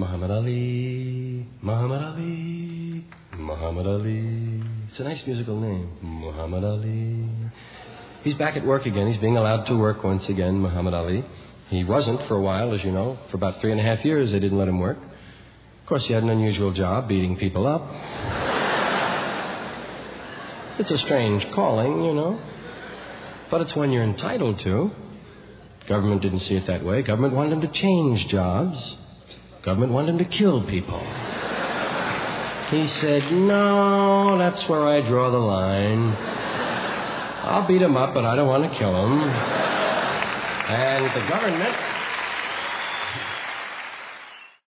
Muhammad Ali, Muhammad Ali, Muhammad Ali. It's a nice musical name, Muhammad Ali. He's back at work again. He's being allowed to work once again, Muhammad Ali. He wasn't for a while, as you know. For about 3.5 years, they didn't let him work. Of course, he had an unusual job, beating people up. It's a strange calling, you know. But it's one you're entitled to. Government didn't see it that way. Government wanted him to change jobs. Government wanted him to kill people. He said, no, that's where I draw the line. I'll beat him up, but I don't want to kill him. And the government